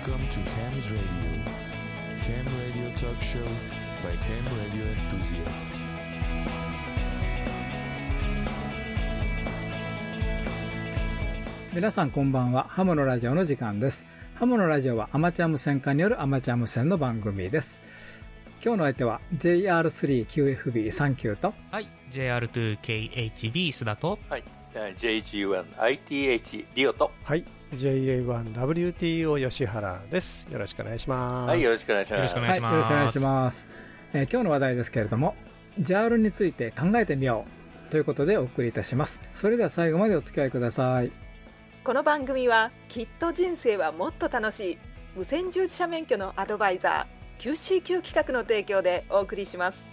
Welcome to Ham's Radio. Ham Radio Talk Show by Ham Radio Enthusiasts. 皆さんこんばんは。ハムのラジオの時間です。ハムのラジオはアマチュア無線化によるアマチュア無線の番組です。今日の相手は JR3QFB39 と、 はい、JR2KHB 須田と、 はい、JG1ITH リオと、 はい、JA1WTO 吉原です。よろしくお願いします。 はい、よろしくお願いします。 よろしくお願いします。 はい、よろしくお願いします。今日の話題ですけれども、JAL について考えてみようということでお送りいたします。それでは最後までお付き合いください。 この番組はきっと人生はもっと楽しい無線従事者免許のアドバイザー QCQ 企画の提供でお送りします。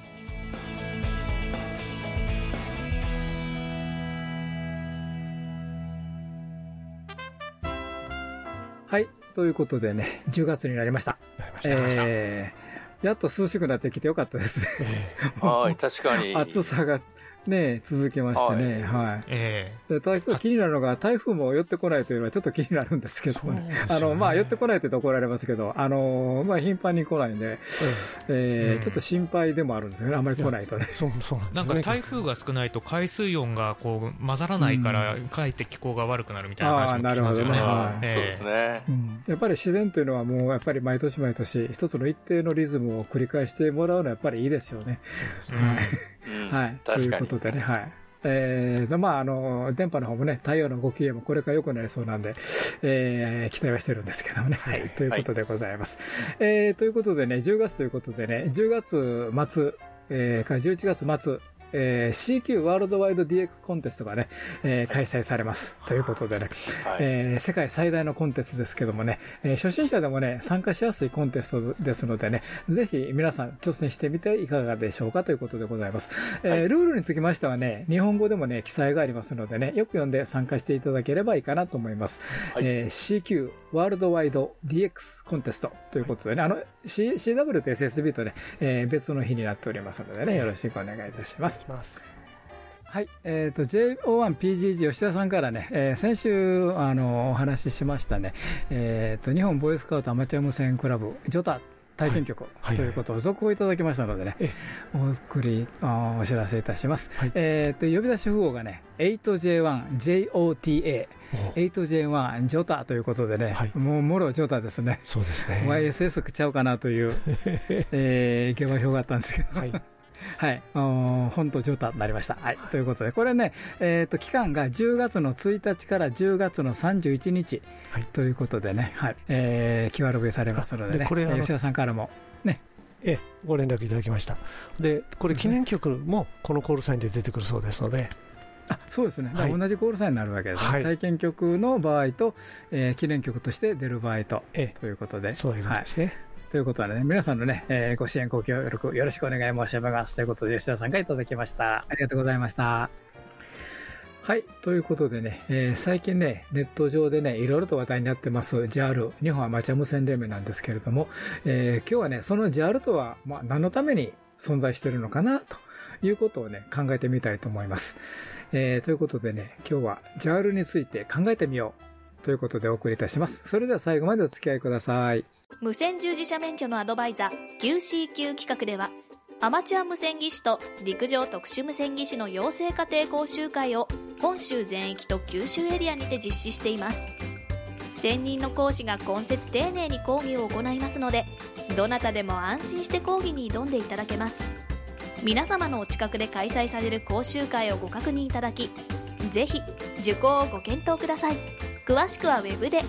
はい、ということでね、10月になりました。 なりました。 やっと涼しくなってきてよかったですね。 はい、確かに。 暑さがね、続きましてね。はい。で、ただ気になるのが、台風も寄ってこないというのはちょっと気になるんですけどね。まあ、寄ってこないと言うと怒られますけど、まあ、頻繁に来ないんで、ちょっと心配でもあるんですよね。あんまり来ないとね。 そうなんですね。 なんか台風が少ないと海水温がこう混ざらないから、かえって気候が悪くなるみたいな話も聞きますよね。 そうですね。 やっぱり自然というのはもう、やっぱり毎年毎年、一つの一定のリズムを繰り返してもらうのはやっぱりいいですよね。 そうですね。 はい。ということでね、はい。まあ、電波の方もね、太陽のご機嫌もこれから良くなりそうなんで、期待はしてるんですけどもね。はい。ということでございます。ということでね、10月ということでね、10月末、から11月末、CQ ワールドワイド DX コンテストがね、開催されます。ということでね、世界最大のコンテストですけどもね、初心者でもね、参加しやすいコンテストですのでね、ぜひ皆さん挑戦してみていかがでしょうかということでございます。ルールにつきましてはね、日本語でもね、記載がありますのでね、よく読んで参加していただければいいかなと思います。CQ ワールドワイド DX コンテストということでね、CW と SSB とね、別の日になっておりますのでね、よろしくお願いいたします。はい。JO1PGG 吉田さんからね、先週、お話ししましたね。日本ボーイスカウトアマチュア無線クラブ、ジョタ体験局ということを続報いただきましたのでね、お知らせいたします。呼び出し符号がね、8J1JOTA。8J1 ジョタということでね、もうもろジョタですね。 そうですね。 YSS ちゃうかなという、下馬評があったんですけど。はい。本当、ジョータになりました。はい。ということで、これね、期間が10月の1日から10月の31日ということでね、はい。QRV されますのでね、吉田さんからも、ね。 ご連絡いただきました。で、これ記念曲もこのコールサインで出てくるそうですので、 そうですね。同じコールサインになるわけですね。体験曲の場合と、記念曲として出る場合と、ということで。 そういうことですね。 ということでね、皆さんのね、ご支援、ご協力よろしくお願い申し上げます。ということで、吉田さんがいただきました。ありがとうございました。はい。ということでね、最近ね、ネット上でね、いろいろと話題になってます JAL、日本アマチュア無線連盟なんですけれども、今日はね、その JAL とは、何のために存在しているのかな、ということをね、考えてみたいと思います。ということでね、今日は JAL について考えてみよう。ということでお送りいたします。それでは最後までお付き合いください。 無線従事者免許のアドバイザー QCQ 企画では、アマチュア無線技師と陸上特殊無線技師の養成家庭講習会を本州全域と九州エリアにて実施しています。専任の講師が今節丁寧に講義を行いますので、どなたでも安心して講義に挑んでいただけます。皆様のお近くで開催される講習会をご確認いただき、ぜひ受講をご検討ください。詳しくはウェブで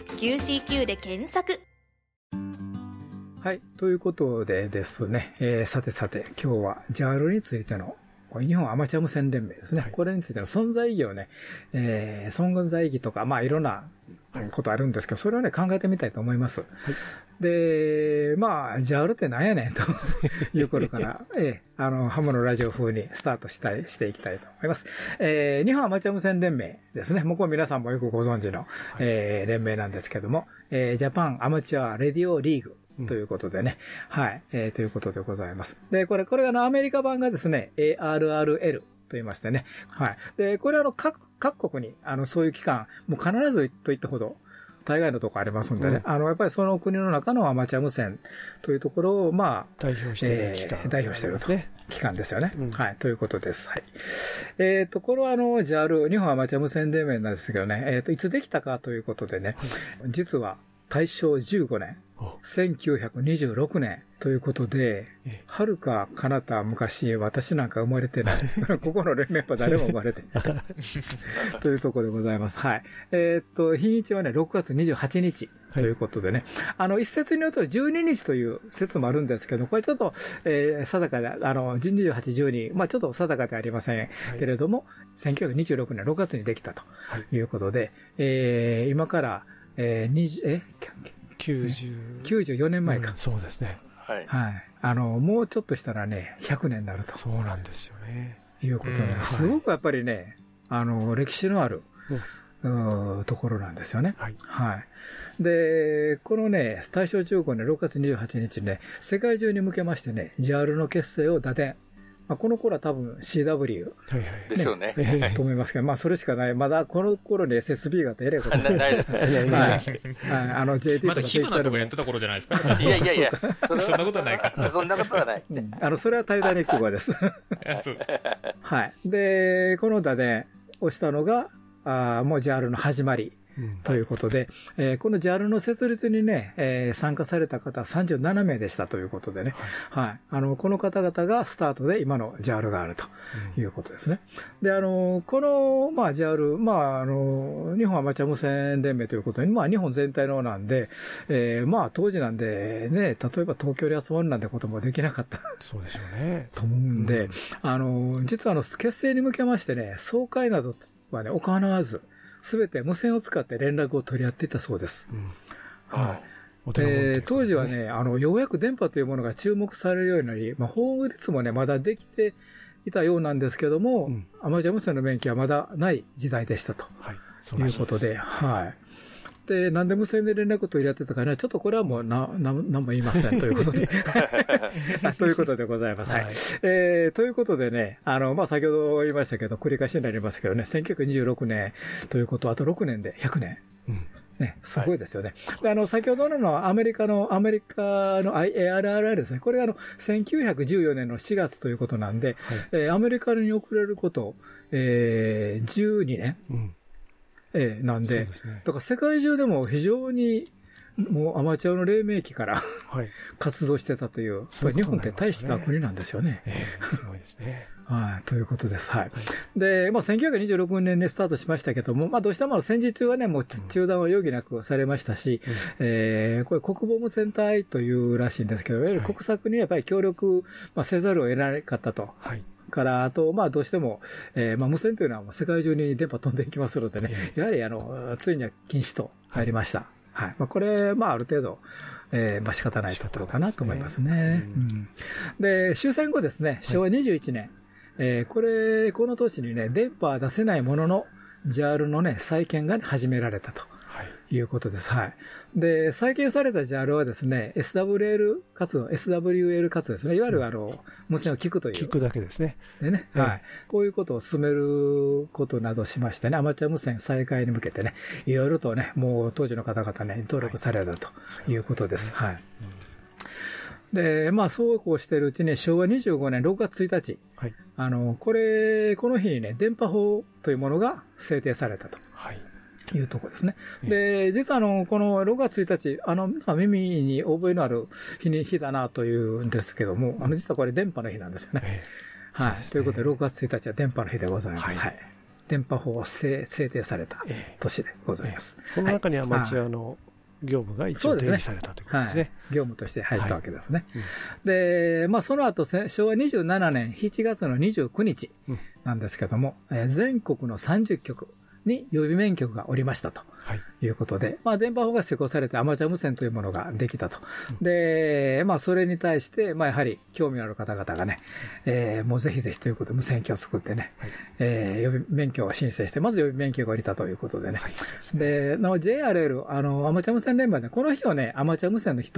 QCQ で検索。 はい。ということでですね、さて今日は JAL についての日本アマチュア無線連盟ですね。これについての存在意義をね、存在意義とか、いろんなことあるんですけど、それをね、考えてみたいと思います。で、JAL って何やねんということから、ハムのラジオ風にスタートしていきたいと思います。日本アマチュア無線連盟ですね。これ皆さんもよくご存知の、連盟なんですけども、ジャパンアマチュアレディオリーグ。ということでね。はい。ということでございます。で、これアメリカ版がですね、ARRL と言いましてね。はい。で、これ各国に、そういう機関、もう必ずと言ったほど、 大概のところありますんでね、やっぱりその国の中のアマチュア無線というところを、まあ、 代表している機関ですよね。はい、ということです。はい。これはJAL、日本アマチュア無線連盟なんですけどね、いつできたかということでね、実は大正15年、1926年ということで、はるか彼方昔、私なんか生まれてない。ここの連盟は誰も生まれてない。というところでございます。はい。日にちはね、6月28日ということでね。一説によると12日という説もあるんですけど、これちょっと、定かで、28、12、まあちょっと定かではありませんけれども、1926年6月にできたということで、今から、94年前か。 そうですね。 はい。 はい。もうちょっとしたらね、100年になると。 そうなんですよね。 いうことで、すごくやっぱりね、歴史のある、ところなんですよね。はい。はい。で、このね、大正15年6月28日ね、世界中に向けましてね、JAL の結成を打電。まあ、この頃は多分 CW、 でしょうね。 と思いますけど、まあそれしかない。まだこの頃に SSB がえれことないですね。 はい。JT とかまだヒグナとかやってた頃じゃないですか。 いやいやいや、 そんなことはないか。 そんなことはない。 それはタイタニック号です。 そうです。 はい。で、この打電をしたのが、もう JAL の始まり。ということで、この JAL の設立にね、参加された方37名でしたということでね、はい。この方々がスタートで今の JAL があるということですね。で、この、まあ JAL、まあ日本アマチュア無線連盟ということで、まあ日本全体のなんで、まあ当時なんでね、例えば東京に集まるなんてこともできなかった。 そうでしょうね。 と思うんで、実は結成に向けましてね、総会などはね、行わず、すべて無線を使って連絡を取り合っていたそうです。はい。当時はね、ようやく電波というものが注目されるようになり、まあ、法律もね、まだできていたようなんですけども、アマチュア無線の免許はまだない時代でしたと。いうことで、はい。で、なんで無線で連絡取り合ってたかね、ちょっとこれはもう何も言いませんということで。ということでございます。はい。ということでね、まあ、先ほど言いましたけど、繰り返しになりますけどね、1926年ということ、あと6年で100年。ね、すごいですよね。で、先ほどのアメリカの IARRI ですね。これが1914年の4月ということなんで、アメリカに送れること、12年。なんで、だから世界中でも非常にもうアマチュアの黎明期から活動してたという、日本って大した国なんですよね。 すごいですね。 はい、ということです。はい。で、まあ、1926年にスタートしましたけども、まあ、どうしても戦時中はね、もう中断は余儀なくされましたし、これ国防無線隊というらしいんですけど、いわゆる国策にやっぱり協力、せざるを得なかったと。から、あと、まあ、どうしても、まあ、無線というのはもう世界中に電波飛んでいきますのでね、やはり、ついには禁止となりました。はい。まあ、これ、まあ、ある程度、まあ、仕方ないところかなと思いますね。で、終戦後ですね、昭和21年、この年にね、電波は出せないものの、JAL のね、再建が始められたと。いうことです。はい。で、再建された JAL はですね、SWL 活動ですね。いわゆる無線を聞くという。 聞くだけですね。 でね、はい。こういうことを進めることなどしましてね、アマチュア無線再開に向けてね、いろいろとね、もう当時の方々ね、登録されたということです。はい。で、まあ、そうこうしているうちに、昭和25年6月1日、この日にね、電波法というものが制定されたと。いうところですね。で、実はこの6月1日、耳に覚えのある日だなというんですけども、実はこれ電波の日なんですよね。はい。ということで、6月1日は電波の日でございます。はい。電波法を制定された年でございます。 この中にアマチュアの業務が一応定義されたということですね。 業務として入ったわけですね。で、まあ、その後、昭和27年7月の29日なんですけども、全国の30局、に予備免許がおりましたということで、まあ電波法が施行されてアマチュア無線というものができたと。で、まあそれに対して、まあやはり興味のある方々がね、もうぜひぜひということで無線機を作ってね、予備免許を申請して、まず予備免許が下りたということでね。で、JRL、アマチュア無線連盟で、この日をね、アマチュア無線の日と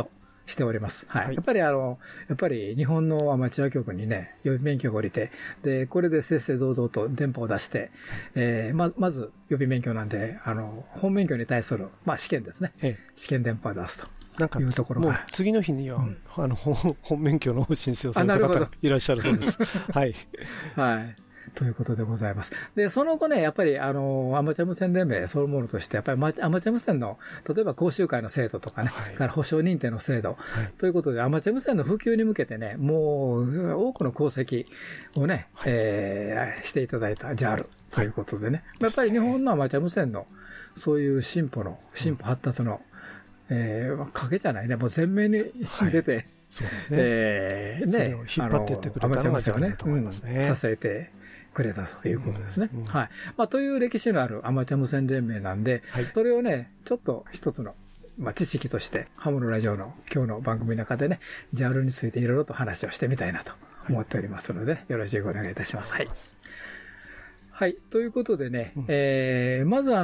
しております。はい。 はい、 やっぱり日本のアマチュア局にね、予備免許が降りて、で、これで正々堂々と電波を出して、まず予備免許なんで、本免許に対する、試験ですね。試験電波を出すというところが。 もう次の日には、本免許の申請をされた方がいらっしゃるそうです。はい。 はい。ということでございます。で、その後ね、やっぱり、アマチュア無線連盟そのものとして、やっぱりアマチュア無線の、例えば講習会の制度とかね、から保証認定の制度、ということで、アマチュア無線の普及に向けてね、もう、多くの功績をね、していただいた JAL ということでね、やっぱり日本のアマチュア無線の、そういう進歩発達の、賭けじゃないね、もう前面に出て、 そうですね。ね、引っ張っていってくれたのが JAL だと思いますね。 支えてくれたということですね。はい。という歴史のあるアマチュア無線連盟なんで、それをね、ちょっと一つの、知識として、ハムのラジオの今日の番組の中でね、JAL についていろいろと話をしてみたいなと思っておりますので、よろしくお願いいたします。はい。はい。ということでね、まず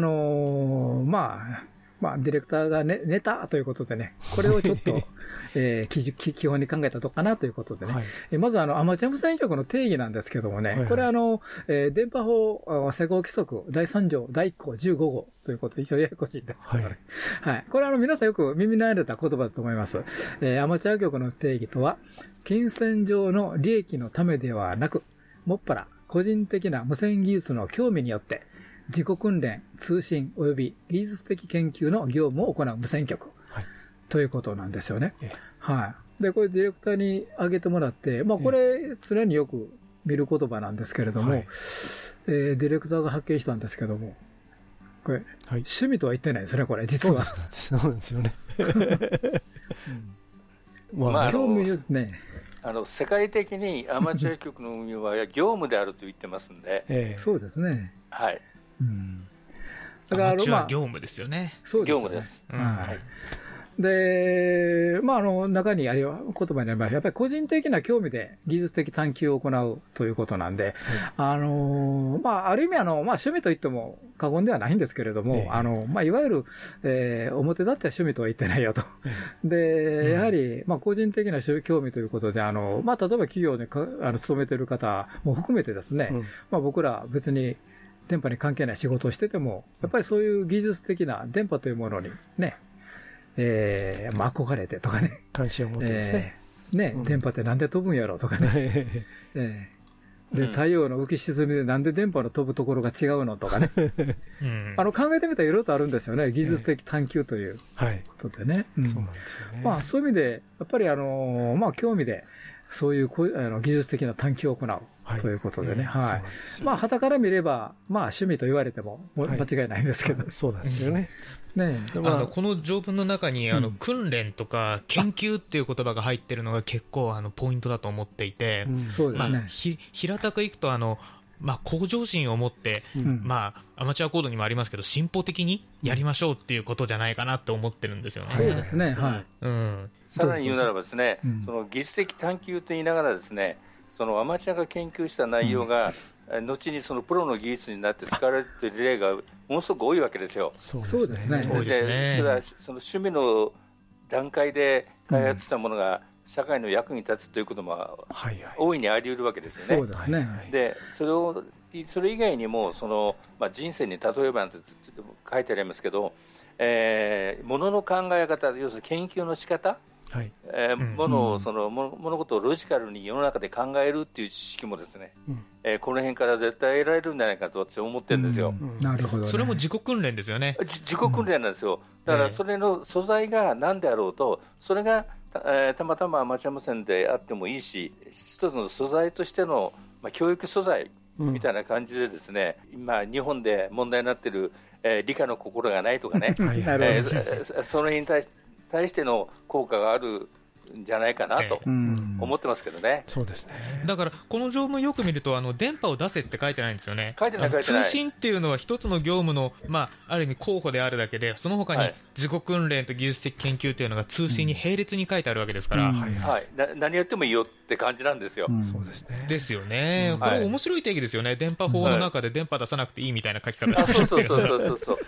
ディレクターが寝たということでね、これをちょっと、基本に考えたとかなということでね。まずアマチュア無線局の定義なんですけどもね、これ電波法施行規則第3条第1項15号ということで、一応ややこしいんですけどね。はい。これ皆さんよく耳慣れた言葉だと思います。アマチュア局の定義とは、金銭上の利益のためではなく、もっぱら個人的な無線技術の興味によって、自己訓練、通信及び技術的研究の業務を行う無線局、ということなんですよね。はい。で、これディレクターに挙げてもらって、これ常によく見る言葉なんですけれども、ディレクターが発見したんですけども、これ、趣味とは言ってないですね、これ、実は。 そうなんですよね。 興味ね。 世界的にアマチュア局の運用は業務であると言ってますんで。 そうですね。 はい。 だからアマチュア業務ですよね。 そうですね。 業務です。 はい。で、中にあれは言葉にあれば、やっぱり個人的な興味で技術的探求を行うということなんで、ある意味趣味と言っても過言ではないんですけれども、いわゆる、表立っては趣味とは言ってないよと。で、やはり、個人的な興味ということで、例えば企業に勤めている方も含めてですね、僕ら別に電波に関係ない仕事をしてても、やっぱりそういう技術的な電波というものにね、憧れてとかね。 関心を持ってですね。 電波ってなんで飛ぶんやろとかね。で、太陽の浮き沈みでなんで電波の飛ぶところが違うのとかね。考えてみたらいろいろとあるんですよね。技術的探求ということでね。 そうなんですよね。 そういう意味で、やっぱり興味で、そういう技術的な探求を行う。ということでね。はい。傍から見れば、趣味と言われても間違いないんですけど。 そうなんですよね。 この条文の中に訓練とか研究っていう言葉が入ってるのが結構ポイントだと思っていて、 そうですね。 平たくいくと向上心を持って、アマチュアコードにもありますけど、進歩的にやりましょうっていうことじゃないかなと思ってるんですよね。 そうですね。はい。 さらに言うならばですね、その技術的探求と言いながらですね、そのアマチュアが研究した内容が、後にそのプロの技術になって使われている例がものすごく多いわけですよ。 そうですね。 多いですね。それはその趣味の段階で開発したものが社会の役に立つということも大いにあり得るわけですよね。 そうですね。 で、それ以外にも人生に例えばなんて書いてありますけど、ものの考え方、要するに研究の仕方、物事をロジカルに世の中で考えるっていう知識もですね、この辺から絶対得られるんじゃないかと私は思ってるんですよ。 なるほど。 それも自己訓練ですよね。 自己訓練なんですよ。だからそれの素材が何であろうと、それがたまたまアマチュア無線であってもいいし、一つの素材としての教育素材みたいな感じでですね、今日本で問題になっている理科の心がないとかね、その辺に対しての効果があるんじゃないかなと思ってますけどね。 そうですね。 だからこの条文よく見ると電波を出せって書いてないんですよね。 書いてない。 通信っていうのは一つの業務のある意味候補であるだけで、その他に自己訓練と技術的研究というのが通信に並列に書いてあるわけですから、 何やってもいいよって感じなんですよ。 そうですね。 ですよね。これ面白い定義ですよね。電波法の中で電波出さなくていいみたいな書き方してる。 そう。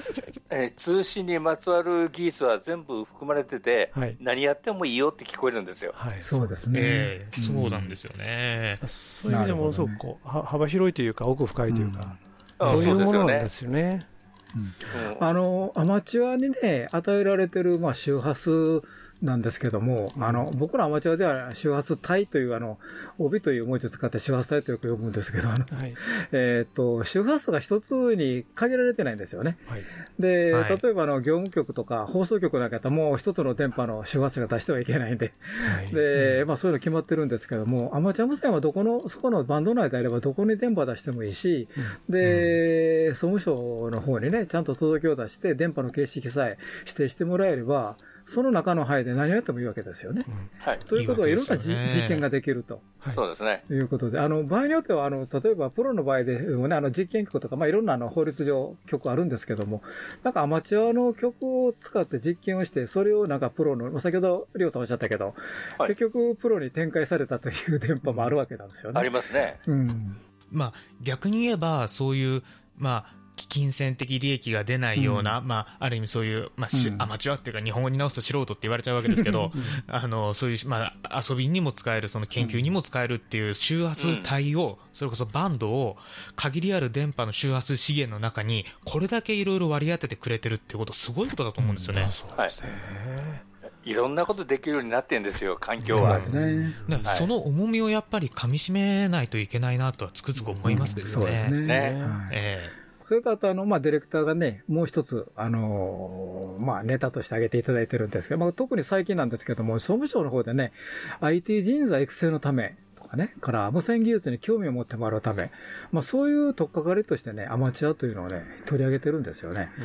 通信にまつわる技術は全部含まれてて、 はい、 何やってもいいよって聞こえるんですよ。 はい、そうですね、 そうなんですよね。 そういう意味でものすごくこう幅広いというか奥深いというか、そういうものなんですよね。 アマチュアにね、与えられてる、周波数なんですけども、僕らアマチュアでは周波数帯という帯という文字を使って周波数帯とよく呼ぶんですけど、はい、周波数が一つに限られてないんですよね。はい、で、はい、例えば業務局とか放送局なんかやったらもう一つの電波の周波数が出してはいけないんで、はい、で、そういうの決まってるんですけども、アマチュア無線はそこのバンド内であればどこに電波出してもいいし、で、総務省の方にね、ちゃんと届けを出して電波の形式さえ指定してもらえれば、その中の範囲で何をやってもいいわけですよね。はい、ということは、いろんな実験ができると。 そうですね。 いうことで、場合によっては、例えば、プロの場合でもね、実験曲とか、いろんな法律上曲あるんですけども、なんかアマチュアの曲を使って実験をして、それをなんかプロの、先ほど、りょうさんおっしゃったけど、結局、プロに展開されたという電波もあるわけなんですよね。 ありますね。 逆に言えば、そういう、金銭的利益が出ないような、ある意味そういう、アマチュアっていうか日本語に直すと素人って言われちゃうわけですけど、そういう、遊びにも使える、その研究にも使えるっていう周波数帯を、それこそバンドを限りある電波の周波数資源の中にこれだけいろいろ割り当ててくれてるっていうことすごいことだと思うんですよね。 そうですね。いろんなことできるようになってるんですよ、環境は。 そうですね。 その重みをやっぱり噛み締めないといけないなとはつくづく思いますですね。 そうですね。それとあとディレクターがね、もう一つ、ネタとして挙げていただいてるんですけど、特に最近なんですけども、総務省の方でね、IT 人材育成のためとかね、から無線技術に興味を持ってもらうため、そういう取っかかりとしてね、アマチュアというのをね、取り上げてるんですよね。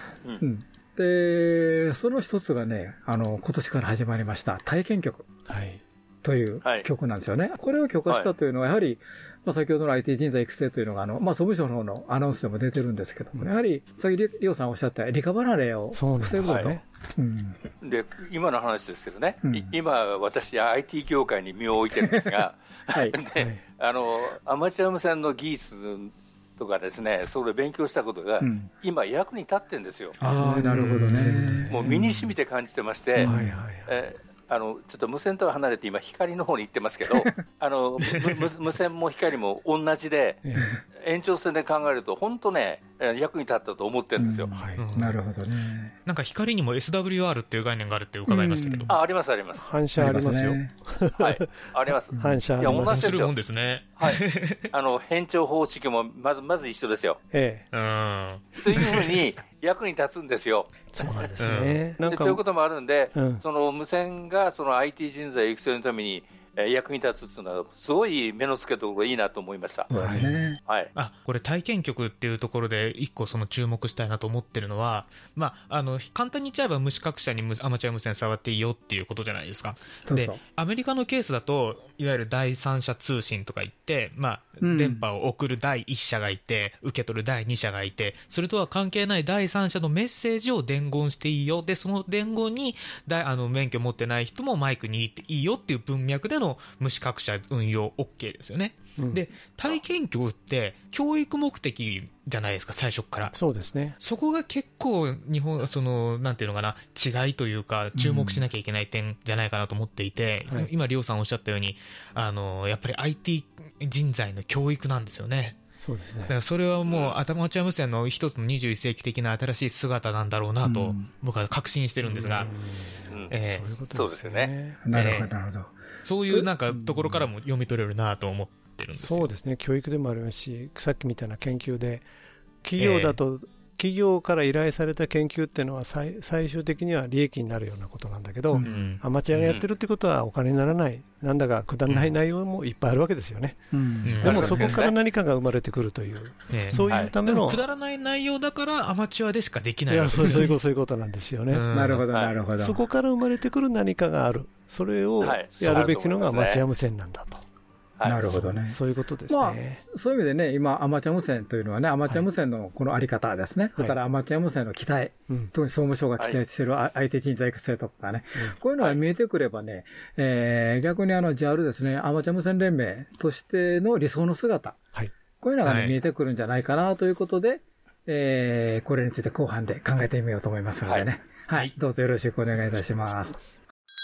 で、その一つがね、今年から始まりました、体験曲。という曲なんですよね。これを許可したというのは、やはり、先ほどの IT 人材育成というのが、総務省の方のアナウンスでも出てるんですけども、やはり、先ほどリオさんおっしゃったリカバ離れを防ぐと。 で、今の話ですけどね、今、私は IT 業界に身を置いてるんですが、で、アマチュア無線の技術とかですね、それを勉強したことが、今役に立ってるんですよ。 なるほどね。 もう身に染みて感じてまして、ちょっと無線とは離れて今光の方に行ってますけど無線も光も同じで延長線で考えると本当ね役に立ったと思ってるんですよ。 なるほどね。 なんか光にも SWR っていう概念があるって伺いましたけど、 ありますあります。 反射ありますよ。 はい、あります。 反射あります。 面白いもんですね。 はい、変調方式もまず一緒ですよ。そういうふうに役に立つんですよ。 そうなんですね。 ということもあるんで、その無線がその IT 人材育成のために役に立つっていうのはすごい目の付けどころいいなと思いました。 そうですね。 はい。 これ体験曲っていうところで一個その注目したいなと思ってるのは、簡単に言っちゃえば無資格者にアマチュア無線触っていいよっていうことじゃないですか。で、アメリカのケースだといわゆる第三者通信とか言って、電波を送る第一者がいて受け取る第二者がいて、それとは関係ない第三者のメッセージを伝言していいよ。で、その伝言に免許持ってない人もマイク握っていいよっていう文脈での無資格者運用 OK ですよね。で、体験教って教育目的じゃないですか、最初から。 そうですね。 そこが結構日本なんていうのかな、違いというか注目しなきゃいけない点じゃないかなと思っていて、今リオさんおっしゃったようにやっぱり IT 人材の教育なんですよね。 そうですね。 だからそれはもうアマチュア無線の一つの21世紀的な新しい姿なんだろうなと僕は確信してるんですが、 そうですよね。 なるほどなるほど。 そういうなんかところからも読み取れるなと思ってるんですよ。 そうですね。教育でもありますし、さっきみたいな研究で企業だと、企業から依頼された研究っていうのは最終的には利益になるようなことなんだけど、アマチュアがやってるってことはお金にならない、なんだかくだらない内容もいっぱいあるわけですよね。でもそこから何かが生まれてくるという、そういうための、 くだらない内容だからアマチュアでしかできないわけですよね。 そういうことなんですよね。 なるほどなるほど。 そこから生まれてくる何かがある、それをやるべきのがアマチュア無線なんだと。 なるほどね。 そういうことですね。 そういう意味でね、今、アマチュア無線というのはね、アマチュア無線のこのあり方ですね。だからアマチュア無線の期待、特に総務省が期待している IT 人材育成とかね、こういうのが見えてくればね、逆にJAL ですね、アマチュア無線連盟としての理想の姿、こういうのが見えてくるんじゃないかなということで、 これについて後半で考えてみようと思いますのでね。はい。どうぞよろしくお願いいたします。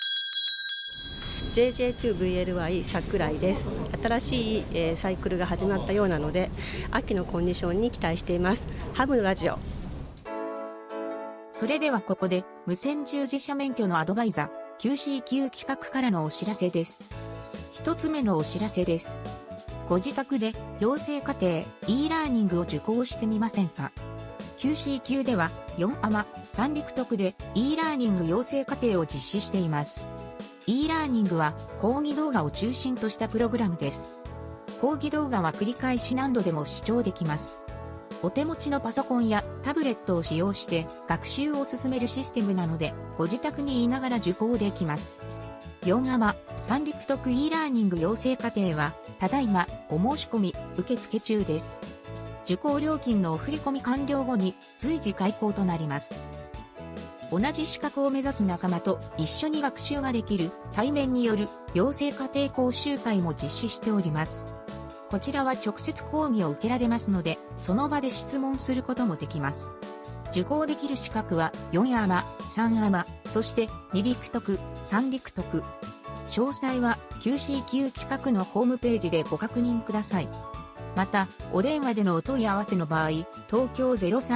JJ2VLY 桜井です。新しい、サイクルが始まったようなので、秋のコンディションに期待しています。ハムラジオ。 それではここで、無線従事者免許のアドバイザー、QCQ 企画からのお知らせです。一つ目のお知らせです。ご自宅で養成課程 e ラーニングを受講してみませんか？ QCQ では4アマ、3陸徳で e ラーニング養成課程を実施しています。e ラーニングは講義動画を中心としたプログラムです。講義動画は繰り返し何度でも視聴できます。お手持ちのパソコンやタブレットを使用して学習を進めるシステムなので、ご自宅にいながら受講できます。4アマ、3陸徳 e ラーニング養成課程は、ただいまお申し込み受付中です。受講料金のお振込完了後に随時開講となります。同じ資格を目指す仲間と一緒に学習ができる対面による養成課程講習会も実施しております。こちらは直接講義を受けられますので、その場で質問することもできます。受講できる資格は4アマ、3アマ、そして2陸徳、3陸徳。詳細は QCQ 企画のホームページでご確認ください。また、お電話でのお問い合わせの場合、東京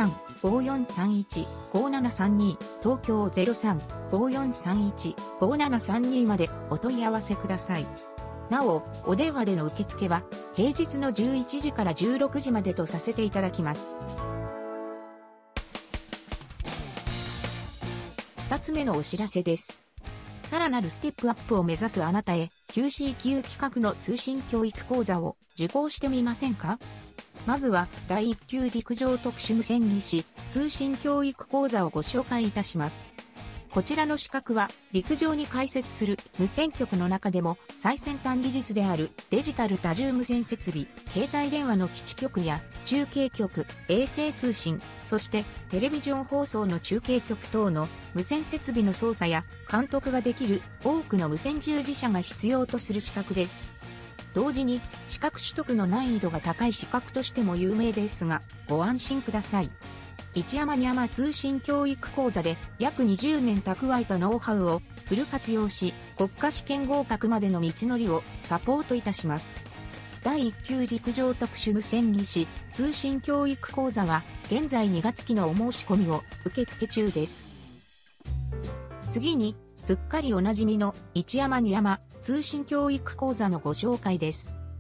03-5431-5732、東京 03-5431-5732 までお問い合わせください。なお、お電話での受付は、平日の11時から16時までとさせていただきます。2つ目のお知らせです。さらなるステップアップを目指すあなたへ、QCQ 企画の通信教育講座を受講してみませんか？まずは、第1級陸上特殊無線技師通信教育講座をご紹介いたします。こちらの資格は、陸上に開設する無線局の中でも最先端技術であるデジタル多重無線設備、携帯電話の基地局や中継局、衛星通信、そしてテレビジョン放送の中継局等の無線設備の操作や監督ができる多くの無線従事者が必要とする資格です。同時に資格取得の難易度が高い資格としても有名ですが、ご安心ください。1アマ2アマ通信教育講座で約20年蓄えたノウハウをフル活用し、国家試験合格までの道のりをサポートいたします。第1級陸上特殊無線技師通信教育講座は現在2月期のお申し込みを受付中です。次に、すっかりおなじみの1アマ2アマ通信教育講座のご紹介です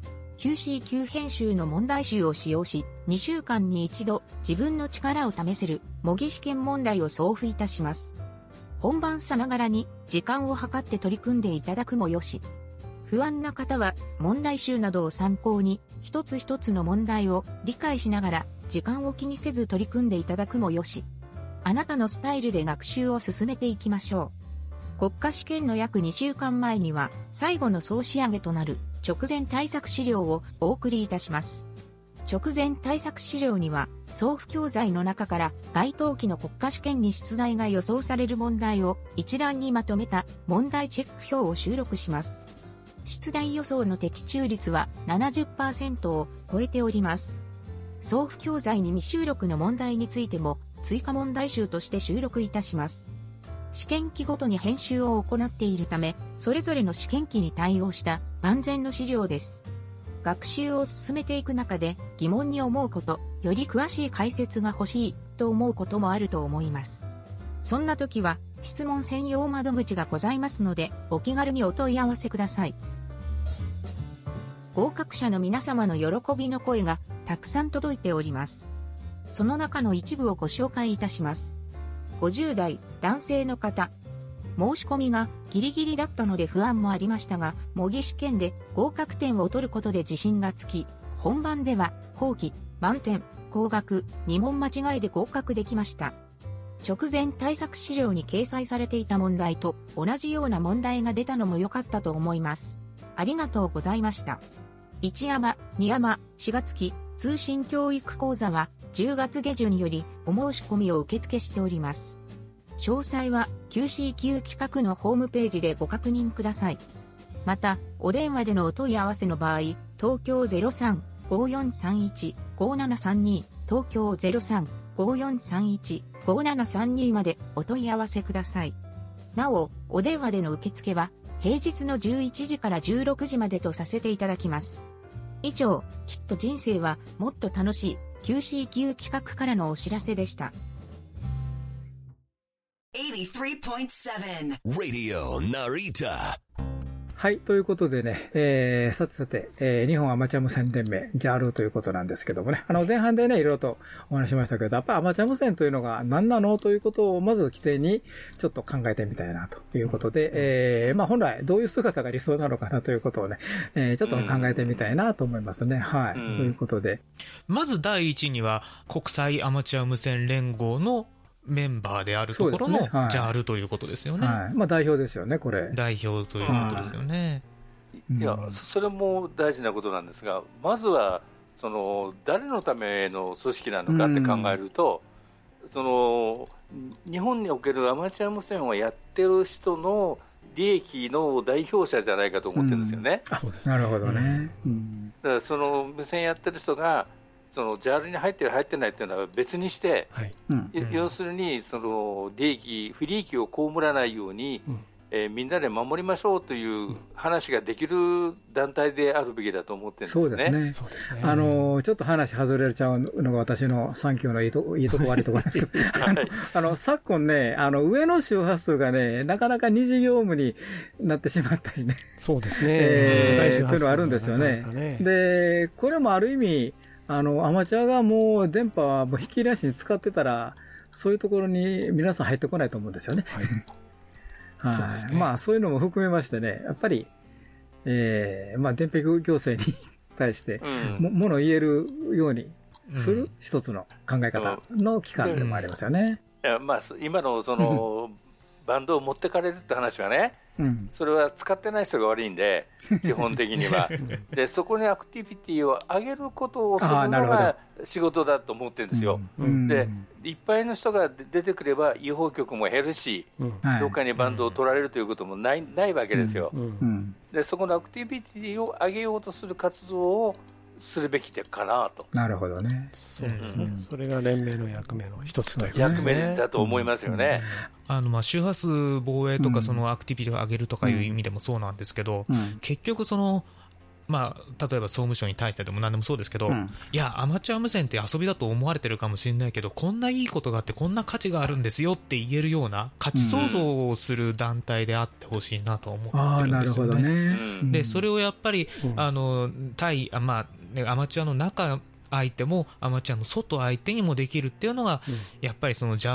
。QCQ 編集の問題集を使用し、2週間に一度自分の力を試せる模擬試験問題を送付いたします。本番さながらに時間を計って取り組んでいただくもよし。不安な方は問題集などを参考に一つ一つの問題を理解しながら時間を気にせず取り組んでいただくもよし。あなたのスタイルで学習を進めていきましょう。国家試験の約2週間前には最後の総仕上げとなる直前対策資料をお送りいたします。直前対策資料には送付教材の中から該当期の国家試験に出題が予想される問題を一覧にまとめた問題チェック表を収録します。出題予想の的中率は 70% を超えております。送付教材に未収録の問題についても追加問題集として収録いたします。試験期ごとに編集を行っているため、それぞれの試験期に対応した万全の資料です。学習を進めていく中で疑問に思うこと、より詳しい解説が欲しいと思うこともあると思います。そんな時は質問専用窓口がございますので、お気軽にお問い合わせください。合格者の皆様の喜びの声がたくさん届いております。その中の一部をご紹介いたします。50代男性の方。申し込みがギリギリだったので不安もありましたが、模擬試験で合格点を取ることで自信がつき、本番では後期、満点、高額、2問間違いで合格できました。直前対策資料に掲載されていた問題と同じような問題が出たのも良かったと思います。ありがとうございました。1アマ、2アマ、4月期通信教育講座は10月下旬よりお申し込みを受付しております。詳細は QCQ 企画のホームページでご確認ください。また、お電話でのお問い合わせの場合、東京 03-5431-5732、 東京 03-5431-5732 までお問い合わせください。なお、お電話での受付は平日の11時から16時までとさせていただきます。以上、きっと人生はもっと楽しい QCQ 企画からのお知らせでした。 83.7 Radio Narita。 はい。ということでね、さて、日本アマチュア無線連盟、JAL ということなんですけどもね、前半でね、いろいろとお話しましたけど、やっぱりアマチュア無線というのが何なのということを、まず規定にちょっと考えてみたいなということで、本来どういう姿が理想なのかなということをね、ちょっと考えてみたいなと思いますね。はい。ということで。 まず第一には、国際アマチュア無線連合のメンバーであるところの JAL ということですよね。 はい。代表ですよね、これ。 代表ということですよね。 いや、それも大事なことなんですが、まずは誰のための組織なのかって考えると、日本におけるアマチュア無線をやってる人の利益の代表者じゃないかと思ってるんですよね。 そうです。なるほどね。 だから無線やってる人がJAL に入ってる入ってないっていうのは別にして、はい、要するに不利益を被らないように、みんなで守りましょうという話ができる団体であるべきだと思ってるんですね。 そうですね。ちょっと話外れちゃうのが私の3級のいいとこ悪いところなんですけど、昨今ね、上の周波数がね、なかなか二次業務になってしまったりね。 そうですね。 というのがあるんですよね。で、これもある意味、アマチュアがもう電波はもうひっきりなしに使ってたら、そういうところに皆さん入ってこないと思うんですよね。はい。そうですね。そういうのも含めましてね、やっぱり、電波行政に対して、ものを言えるようにする一つの考え方の機関でもありますよね。 いや、今のバンドを持ってかれるって話はね、それは使ってない人が悪いんで、基本的には。で、そこにアクティビティを上げることをするのが仕事だと思ってるんですよ。で、いっぱいの人が出てくれば違法局も減るし、どっかにバンドを取られるということもないわけですよ。で、そこのアクティビティを上げようとする活動をするべきかなと。 なるほどね。 そうですね。それが連盟の役目の一つという役目だと思いますよね。 周波数防衛とかアクティビティを上げるとかいう意味でもそうなんですけど、結局例えば総務省に対してでも何でもそうですけど、いや、アマチュア無線って遊びだと思われてるかもしれないけど、こんないいことがあってこんな価値があるんですよって言えるような価値創造をする団体であってほしいなと思ってるんですよね。で、それをやっぱり、アマチュアの中相手もアマチュアの外相手にもできるっていうのが、やっぱり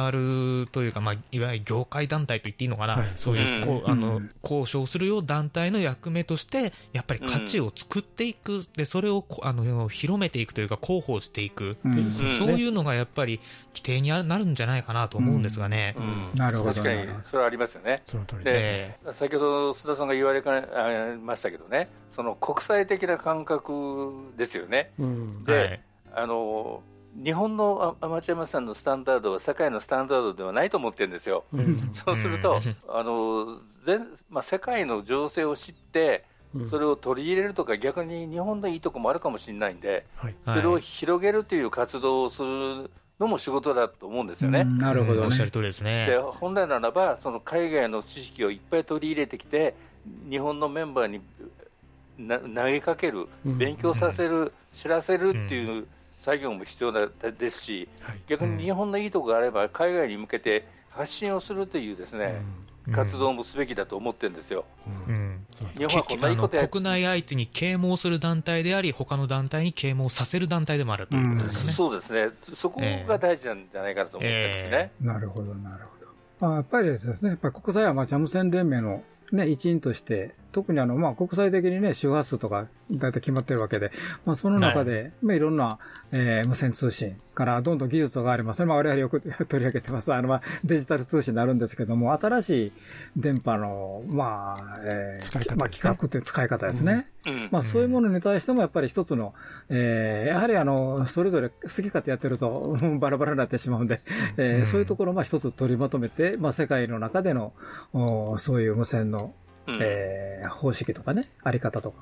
JAL というか、いわゆる業界団体と言っていいのかな、そういう交渉するよう団体の役目としてやっぱり価値を作っていく、でそれを広めていくというか広報していく、そういうのがやっぱり規定になるんじゃないかなと思うんですがね。 なるほど。 確かにそれはありますよね。 その通りで、先ほど須田さんが言われましたけどね、国際的な感覚ですよね。で、日本のアマチュア無線のスタンダードは世界のスタンダードではないと思ってるんですよ。そうすると、世界の情勢を知ってそれを取り入れるとか、逆に日本のいいとこもあるかもしれないんで、それを広げるという活動をするのも仕事だと思うんですよね。 なるほど、 おっしゃる通りですね。 で、本来ならば海外の知識をいっぱい取り入れてきて、日本のメンバーに投げかける、勉強させる、知らせるっていう作業も必要ですし、逆に日本のいいところがあれば海外に向けて発信をするというですね、活動もすべきだと思ってるんですよ。 日本はこんないいことや国内相手に啓蒙する団体であり、他の団体に啓蒙させる団体でもあるということですね。 そうですね。そこが大事なんじゃないかなと思ってですね。 なるほど、なるほど。やっぱりですね、やっぱり国際アマチュア無線連盟の一員として、特に国際的にね、周波数とか大体決まってるわけで、その中で、いろんな、無線通信からどんどん技術があります。我々よく取り上げてます。デジタル通信になるんですけども、新しい電波の、企画という使い方ですね。そういうものに対してもやっぱり一つの、やはりそれぞれ好き勝手やってるとバラバラになってしまうんで、そういうところを一つ取りまとめて、世界の中での、そういう無線の方式とかね、あり方とか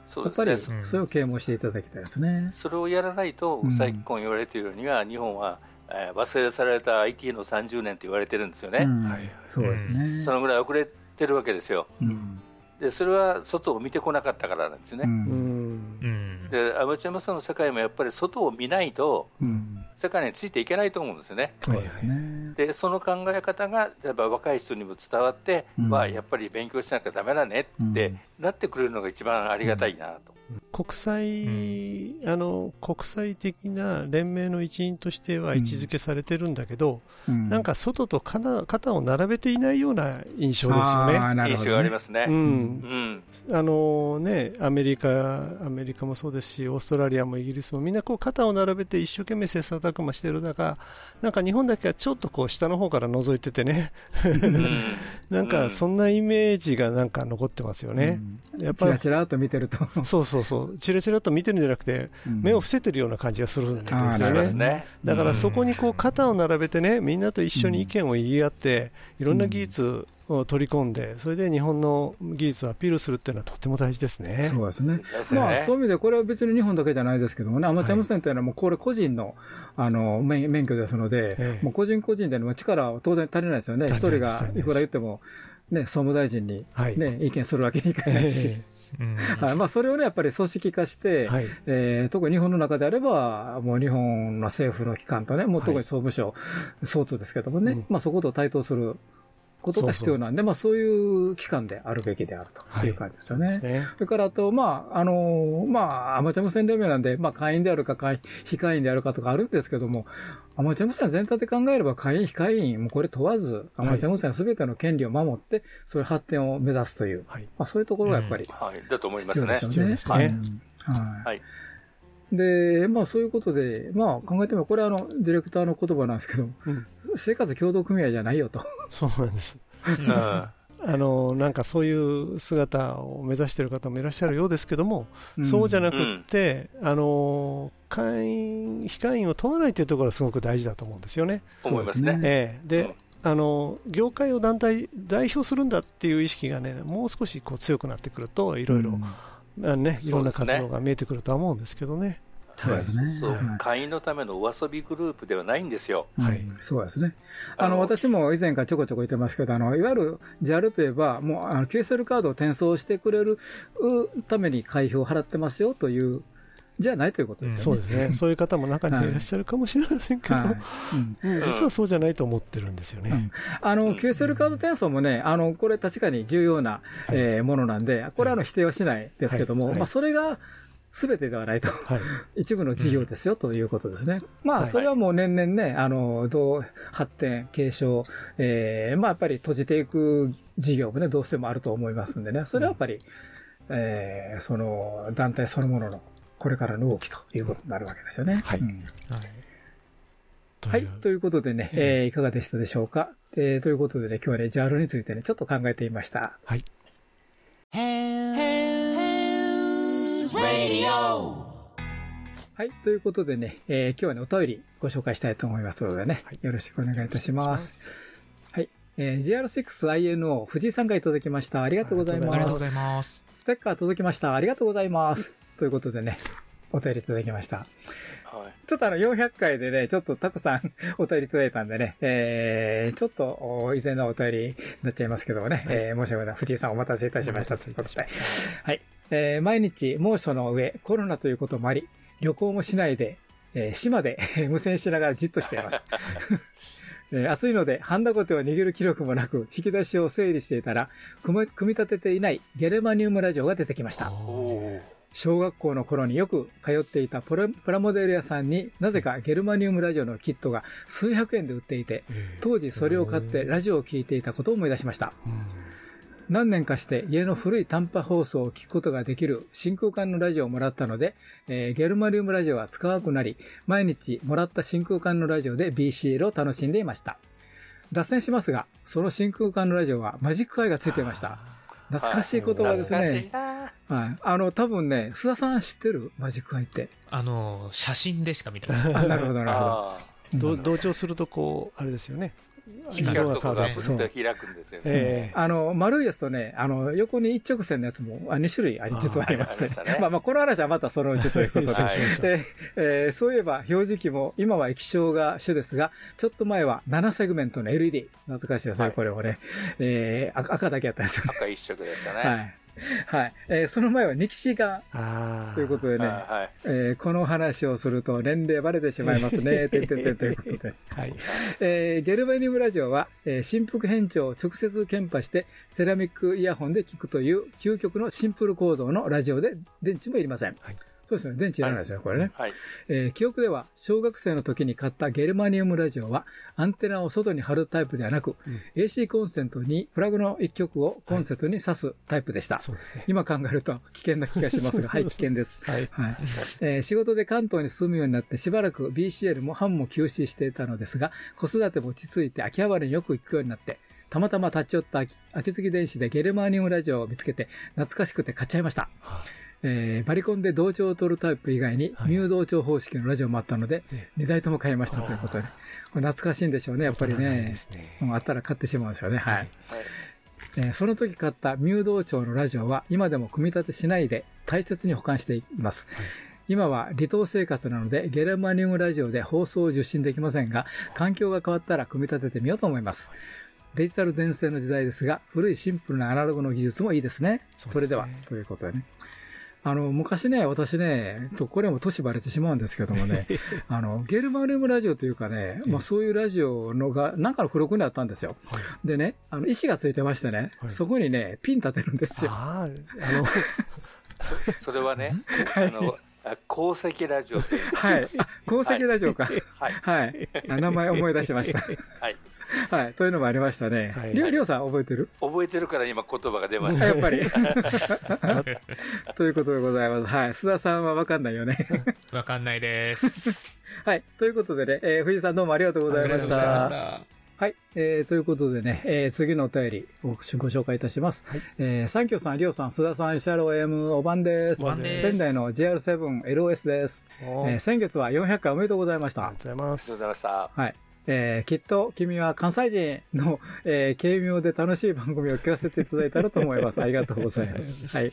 そうですね、 やっぱりそれを啓蒙していただきたいですね。 それをやらないと、最近言われているようには、日本は忘れ去られた IT の30年と言われてるんですよね。 そうですね。 そのぐらい遅れてるわけですよ。でそれは外を見てこなかったからなんですね。でアマチュア無線の世界もやっぱり外を見ないと、世界についていけないと思うんですよね。 そうですね。 でその考え方がやっぱ若い人にも伝わって、やっぱり勉強しなきゃダメだねってなってくれるのが一番ありがたいなと。 国際的な連盟の一員としては位置づけされてるんだけど、なんか外と肩を並べていないような印象ですよね。 印象がありますね。 アメリカもそうですし、オーストラリアもイギリスもみんなこう肩を並べて一生懸命切磋琢磨してる中、なんか日本だけはちょっとこう下の方から覗いててね、なんかそんなイメージがなんか残ってますよね。 やっぱりチラチラと見てるとそうチラチラと見てるんじゃなくて、目を伏せてるような感じがするんですよね。だからそこにこう肩を並べてね、みんなと一緒に意見を言い合って、いろんな技術を取り込んで、それで日本の技術をアピールするっていうのはとっても大事ですね。 そうですね。そういう意味でこれは別に日本だけじゃないですけどもね、アマチュア無線というのはもうこれ個人の免許ですので、もう個人個人での力は当然足りないですよね。一人がいくら言ってもね、総務大臣にね、意見するわけにいかないし。それをね、やっぱり組織化して、特に日本の中であれば、もう日本の政府の機関とね、もう特に総務省、総通ですけどもね、そこと対等することが必要なんで、そういう機関であるべきであるという感じですよね。それから、あと、アマチュア無線連盟なんで、会員であるか非会員であるかとかあるんですけども、アマチュア無線全体で考えれば会員非会員もこれ問わず、アマチュア無線すべての権利を守って、それ発展を目指すという、そういうところがやっぱり、 だと思いますね。 必要ですね。 で、そういうことで、考えてみれば、これディレクターの言葉なんですけど、生活協同組合じゃないよと。 そうなんです。なんかそういう姿を目指している方もいらっしゃるようですけども、そうじゃなくって、会員、非会員を問わないというところがすごく大事だと思うんですよね。 思いますね。 で、業界を代表するんだっていう意識がね、もう少しこう強くなってくると、いろいろ、いろんな活動が見えてくるとは思うんですけどね。 そうですね。 会員のためのお遊びグループではないんですよ。 そうですね。私も以前からちょこちょこ言ってますけど、いわゆる JAL といえば、もうQSL カードを転送してくれるために会費を払ってますよという、じゃないということですよね。 そうですね。そういう方も中にいらっしゃるかもしれませんけど、実はそうじゃないと思ってるんですよね。 QSL カード転送もね、これ確かに重要なものなんで、これは否定はしないですけども、それがすべてではないと、一部の事業ですよということですね。それはもう年々ね、どう発展、継承、やっぱり閉じていく事業もね、どうしてもあると思いますんでね、それはやっぱり、その団体そのもののこれからの動きということになるわけですよね。ということでね、いかがでしたでしょうか。ということでね、今日はね、JAL についてね、ちょっと考えてみました。ということでね、今日はね、お便りご紹介したいと思いますのでね、よろしくお願いいたします。GR6INO 藤井さんがいただきました。ありがとうございます。 ありがとうございます。 ステッカー届きました。ありがとうございます。ということでね、お便りいただきました。ちょっと400回でね、ちょっとたくさんお便りいただいたんでね、ちょっと以前のお便りになっちゃいますけどもね、申し訳ない。藤井さんお待たせいたしましたということで。毎日猛暑の上、コロナということもあり、旅行もしないで、島で無線しながらじっとしています。暑いので、ハンダゴテを握る気力もなく、引き出しを整理していたら、組み立てていないゲルマニウムラジオが出てきました。小学校の頃によく通っていたプラモデル屋さんになぜかゲルマニウムラジオのキットが数百円で売っていて、当時それを買ってラジオを聞いていたことを思い出しました。何年かして家の古い短波放送を聞くことができる真空管のラジオをもらったので、ゲルマニウムラジオは使わなくなり、毎日もらった真空管のラジオで BCL を楽しんでいました。脱線しますが、その真空管のラジオはマジックアイがついていました。懐かしい言葉ですね。多分ね、須田さん知ってるマジックアイって。 写真でしか見たことない。 なるほど、なるほど。 同調するとこう、あれですよね。 光るところがふっと開くんですよね。 丸いやつとね、横に一直線のやつも2種類実はありまして、まあこの話はまたそのうちということで、そういえば表示器も今は液晶が主ですが、ちょっと前は7セグメントの LED、懐かしいですね、これをね、赤だけやったんですよ。 赤一色でしたね。 はい。その前はニキシガンということでね、この話をすると年齢バレてしまいますね、ということで。はい。ゲルマニウムラジオは、振幅変調を直接鍵波してセラミックイヤホンで聞くという究極のシンプル構造のラジオで電池もいりません。はい。そうですね。電池いらないですよね、これね。はい。記憶では、小学生の時に買ったゲルマニウムラジオは、アンテナを外に貼るタイプではなく、AC コンセントにプラグの一極をコンセントに挿すタイプでした。そうですね。今考えると危険な気がしますが、はい、危険です。はい。はい。仕事で関東に住むようになってしばらく BCL もハムも休止していたのですが、子育ても落ち着いて秋葉原によく行くようになって、たまたま立ち寄った秋月電子でゲルマニウムラジオを見つけて、懐かしくて買っちゃいました。バリコンで同調を取るタイプ以外に、ミュー同調方式のラジオもあったので、2台とも買いましたということで。これ懐かしいんでしょうね、やっぱりね。あったら買ってしまうんですよね。はい。その時買ったミュー同調のラジオは、今でも組み立てしないで大切に保管しています。今は離島生活なので、ゲルマニウムラジオで放送を受信できませんが、環境が変わったら組み立ててみようと思います。デジタル電線の時代ですが、古いシンプルなアナログの技術もいいですね。それでは、ということでね。昔ね、私ね、これも年バレてしまうんですけどもね、ゲルマニウムラジオというかね、まあそういうラジオのが、なんかの付録にあったんですよ。でね、石がついてましてね、そこにね、ピン立てるんですよ。 それはね、鉱石ラジオ。 はい。鉱石ラジオか。はい。名前思い出しました。はい。はい。というのもありましたね。りょうさん覚えてる？ 覚えてるから今言葉が出ました。 やっぱり。ということでございます。はい。須田さんはわかんないよね。 わかんないです。 はい。ということでね、藤井さんどうもありがとうございました。はい。ということでね、次のお便りをご紹介いたします。三協さん、りょうさん、須田さん、石原 OM、おばんです。仙台の JR7LOS です。先月は400回おめでとうございました。 ありがとうございます。 ありがとうございました。 はい。きっと君は関西人の、軽妙で楽しい番組を聞かせていただいたらと思います。ありがとうございます。はい。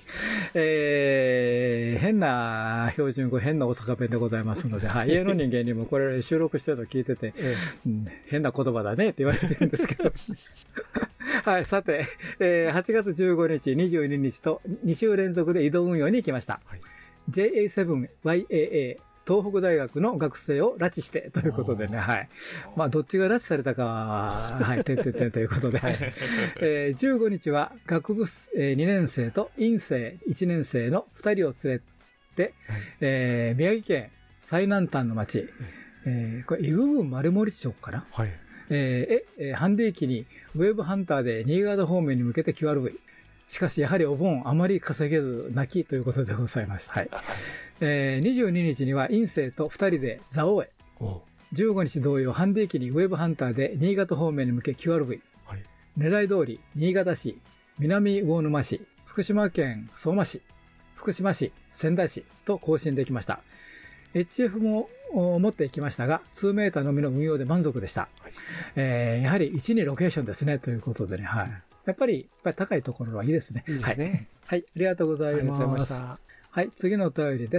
変な標準語、変な大阪弁でございますので、はい。家の人間にもこれ収録してるの聞いてて、変な言葉だねって言われてるんですけど。はい。さて、8月15日、22日と2週連続で移動運用に行きました。はい、JA7YAA東北大学の学生を拉致してということでね、はい。まあ、どっちが拉致されたかは、はい、ということで、15日は学部2年生と院生1年生の2人を連れて、宮城県最南端の町、これ、伊具郡丸森町かな、はい。ハンディ機にウェブハンターで新潟方面に向けて QRV。しかし、やはりお盆あまり稼げず泣きということでございました。はい。22日には院生と2人で蔵王へ。15日同様、ハンディ機にウェブハンターで新潟方面に向け QRV。はい、狙い通り、新潟市、南魚沼市、福島県相馬市、福島市、仙台市と更新できました。HF も持っていきましたが、2メーターのみの運用で満足でした。はい、やはり1、2ロケーションですね、ということでね、はい。やっぱり高いところはいいですね。 いいですね。 はい。はい。ありがとうございます。ありがとうございました。はい。次のお便りです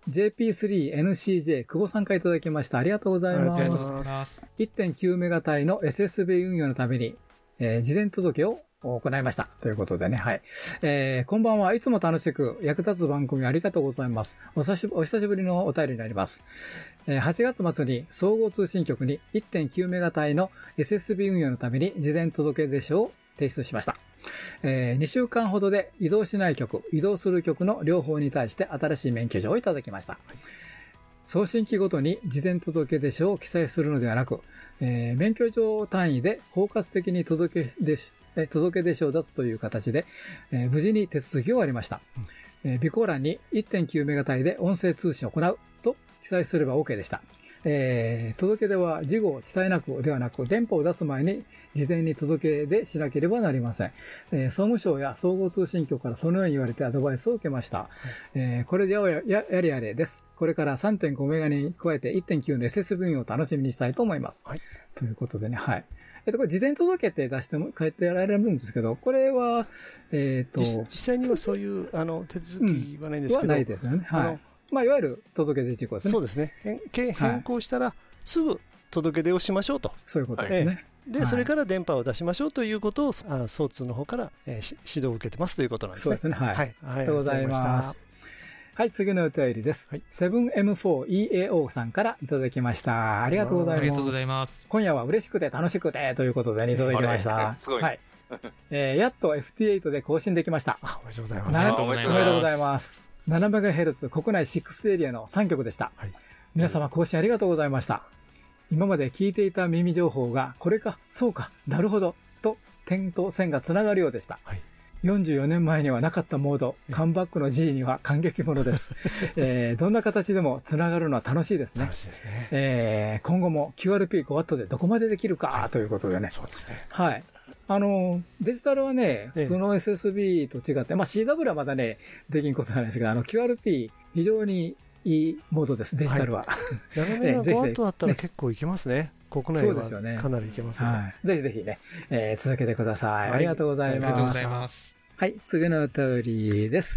。JP3NCJ 久保さんからいただきました。ありがとうございます。ありがとうございます。1.9 メガ帯の SSB 運用のために、事前届を行いました。ということでね。はい。こんばんはいつも楽しく役立つ番組ありがとうございます。お久しぶりのお便りになります。8月末に総合通信局に 1.9 メガ帯の SSB 運用のために事前届出書を提出しました。2週間ほどで移動しない局、移動する局の両方に対して新しい免許状をいただきました。送信機ごとに事前届出書を記載するのではなく、免許状単位で包括的に届出書を出すという形で、無事に手続きを終わりました。備考欄に 1.9 メガ帯で音声通信を行うと記載すれば OK でした。届け出は事後伝えなくではなく、電波を出す前に事前に届け出しなければなりません。総務省や総合通信局からそのように言われてアドバイスを受けました。これでやれです。これから 3.5 メガに加えて 1.9 の SS 分を楽しみにしたいと思います。はい、ということでね、はい。 これ事前届けって出しても、書いてられるんですけど、これは、 実際にはそういう、手続きはないんですけど。 はないですよね。はい。まあ、いわゆる届け出事項ですね。 そうですね。変更したら、すぐ届け出をしましょうと。 そういうことですね。 で、それから電波を出しましょうということを、総通の方から、指導を受けてますということなんですね。 そうですね。はい。ありがとうございます。はい、次のお便りです。7M4EAO さんからいただきました。ありがとうございます。 ありがとうございます。 今夜は嬉しくて楽しくてということでいただきました。 すごい。 はい。やっと FT8 で更新できました。 おめでとうございます。 おめでとうございます。7MHz 国内6エリアの3曲でした。皆様更新ありがとうございました。今まで聞いていた耳情報が、これか、そうか、なるほど、と点と線がつながるようでした。44年前にはなかったモード、カムバックの G には感激ものです。どんな形でもつながるのは楽しいですね。 楽しいですね。 今後も QRP5W でどこまでできるか、ということでね。 そうですね。 はい。デジタルはね、普通の SSB と違って、まあ CW はまだね、できんことなんですが、QRP 非常にいいモードです、デジタルは。 7MHz あったら結構いけますね。国内はかなりいけますよ。 ぜひぜひね、続けてください。ありがとうございます。 ありがとうございます。 はい、次のお便りです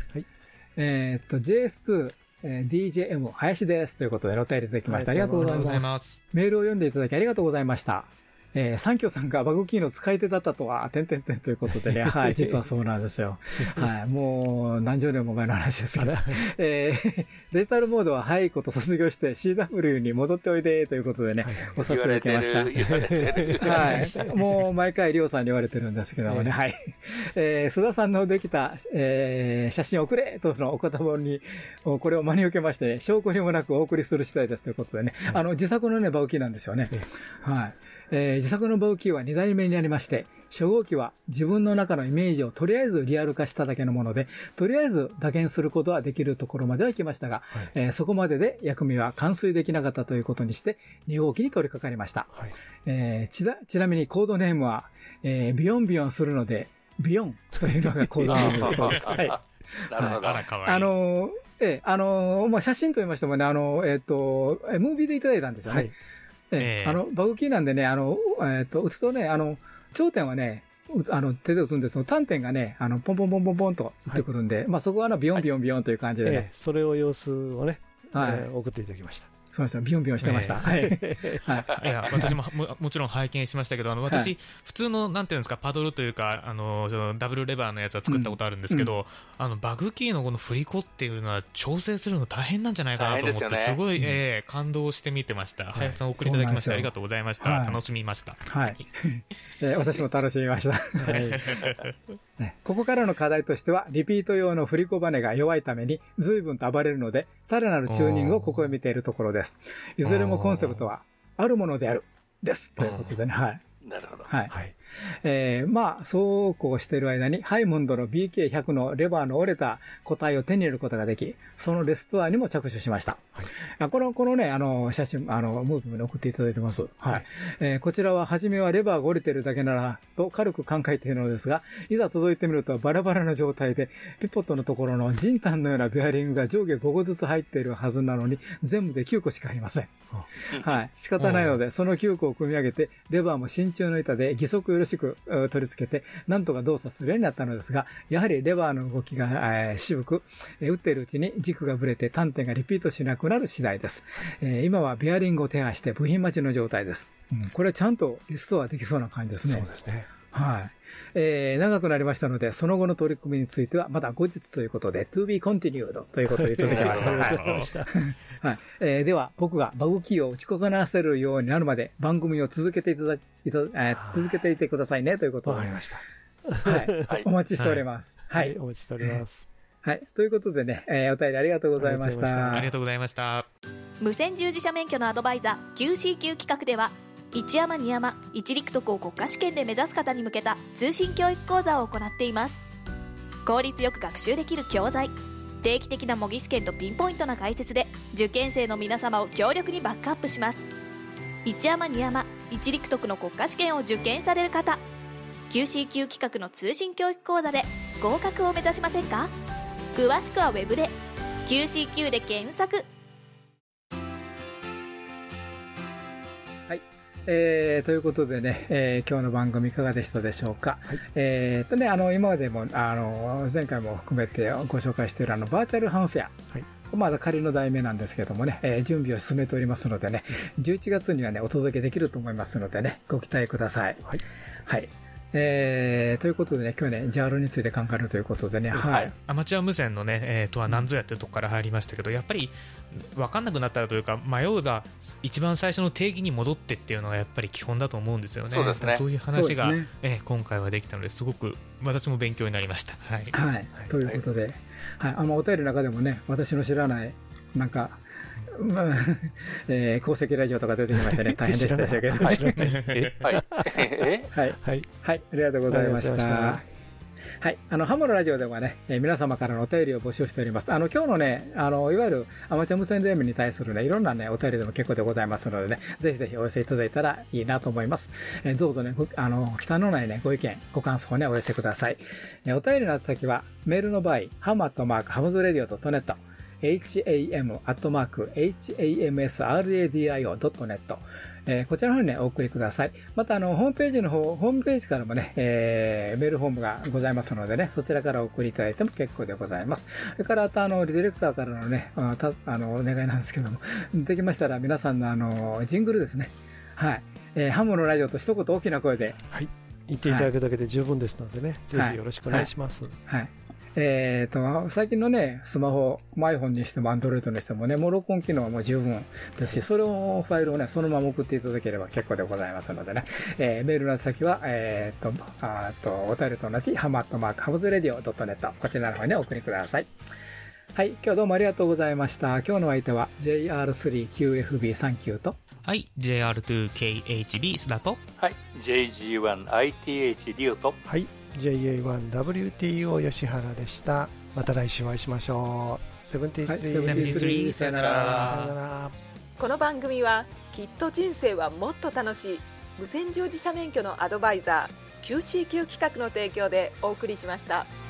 。JS2、DJM 林です。ということでお便りいただきました。ありがとうございます。メールを読んでいただきありがとうございました。サンキョさんがバグキーの使い手だったとは、ということでね、はい、実はそうなんですよ。はい、もう何十年も前の話ですから。デジタルモードは早いこと卒業して CW に戻っておいで、ということでね、お誘い受けました。はい。もう毎回リオさんに言われてるんですけどもね、はい。須田さんのできた、写真を送れとのお言葉に、これを真に受けまして、証拠にもなくお送りする次第ですということでね、自作のね、バグキーなんですよね。はい。自作のバグキーは2代目になりまして、初号機は自分の中のイメージをとりあえずリアル化しただけのもので、とりあえず打鍵することはできるところまでは来ましたが、そこまでで薬味は完遂できなかったということにして、2号機に取り掛かりました。ちなみにコードネームは、ビヨンビヨンするので、ビヨンというのがコードネームだそうです。はい。 なるほど。 あら、かわいい。 まあ、写真と言いましてもね、ムービーでいただいたんですよね。バグキーなんでね、打つとね、頂点はね、手で打つんですけど、端点がね、ポンポンポンポンポンと打ってくるんで、まあそこはビヨンビヨンビヨンという感じでね。 それを様子をね、送っていただきました。 そうですね、ビヨンビヨンしてました。はい。 いや、私ももちろん拝見しましたけど、私、普通の、なんていうんですか、パドルというか、ダブルレバーのやつは作ったことあるんですけど、バグキーのこの振り子っていうのは調整するの大変なんじゃないかなと思って、すごい、感動して見てまし。林さんお送りいただきましてありがとうございました。楽しみました。 はい。私も楽しみました。ここからの課題としては、リピート用の振り子バネが弱いために、随分と暴れるので、さらなるチューニングを試みているところです。いずれもコンセプトは、あるものである、です。ということでね、はい。 なるほど。 はい。まあ、そうこうしている間に、ハイモンドの BK100 のレバーの折れた個体を手に入れることができ、そのレストアにも着手しました。このね、写真、ムービーに送っていただいてます。はい。こちらは、初めはレバーが折れているだけなら、と軽く考えているのですが、いざ届いてみるとバラバラな状態で、ピポットのところのジンタンのようなベアリングが上下5個ずつ入っているはずなのに、全部で9個しかありません。はい。仕方ないので、その9個を組み上げて、レバーも真鍮の板で義足よろしく取り付けて、なんとか動作するようになったのですが、やはりレバーの動きが渋く、打っているうちに軸がぶれて端点がリピートしなくなる次第です。今はベアリングを手配して部品待ちの状態です。これはちゃんとリストアできそうな感じですね。 そうですね。 はい。長くなりましたので、その後の取り組みについては、まだ後日ということで、to be continued ということでいただきました。ありがとうございました。はい。では、僕がバグキーを打ちこなせるようになるまで、番組を続けていてくださいね、ということで。 わかりました。 はい。お待ちしております。はい。 お待ちしております。 はい。ということでね、お便りありがとうございました。 ありがとうございました。 無線従事者免許のアドバイザー QCQ 企画では、一山二山一陸徳を国家試験で目指す方に向けた通信教育講座を行っています。効率よく学習できる教材、定期的な模擬試験とピンポイントな解説で受験生の皆様を強力にバックアップします。一山二山一陸徳の国家試験を受験される方、 QCQ 企画の通信教育講座で合格を目指しませんか？詳しくはウェブで QCQ で検索。 はい。 ということでね、今日の番組いかがでしたでしょうか。はい、今までも前回も含めてご紹介しているバーチャルハンフェア、はい、まだ仮の題名なんですけどもね、準備を進めておりますのでね、11月にはねお届けできると思いますのでね、ご期待ください。はい、はい、ということでね、今日ね、JAL について考えるということでね、はい。 アマチュア無線のね、とは何ぞやっていうところから入りましたけど、やっぱり分かんなくなったらというか、迷うが一番最初の定義に戻ってっていうのがやっぱり基本だと思うんですよね。 そうですね。 そういう話が、今回はできたのですごく私も勉強になりました。はい。 はい。ということで、はい、お便りの中でもね、私の知らないなんか、鉱石ラジオとか出てきましたね。大変でしたでしょうけど。はい。はい。はい。ありがとうございました。はい。ハモのラジオではね、皆様からのお便りを募集しております。今日のね、いわゆるアマチュア無線電話に対するね、いろんなね、お便りでも結構でございますのでね、ぜひぜひお寄せいただいたらいいなと思います。どうぞね、忌憚のないね、ご意見、ご感想をね、お寄せください。お便りの宛先は、メールの場合、ham@hamsradio.net、ham@hamsradio.net、こちらの方にね、お送りください。また、ホームページからもね、メールフォームがございますのでね、そちらからお送りいただいても結構でございます。それから、あと、ディレクターからのね、お願いなんですけども、できましたら皆さんのジングルですね。はい。ハモのラジオと一言大きな声で。 はい。言っていただくだけで十分ですのでね、ぜひよろしくお願いします。 はい。最近のね、スマホ、iPhone にしても Android にしてもね、もう録音機能はもう十分ですし、それをファイルをね、そのまま送っていただければ結構でございますのでね、メールの先は、お便りと同じ、ham@hamsradio.net、こちらの方にお送りください。はい、今日はどうもありがとうございました。今日の相手は JR3QFB39 と、 はい、JR2KHB 須田と、 はい、JG1ITH リオと、 はい、JA1WTO 吉原でした。また来週お会いしましょう。 73、さよなら。 この番組はきっと人生はもっと楽しい無線乗自社免許のアドバイザー QCQ 企画の提供でお送りしました。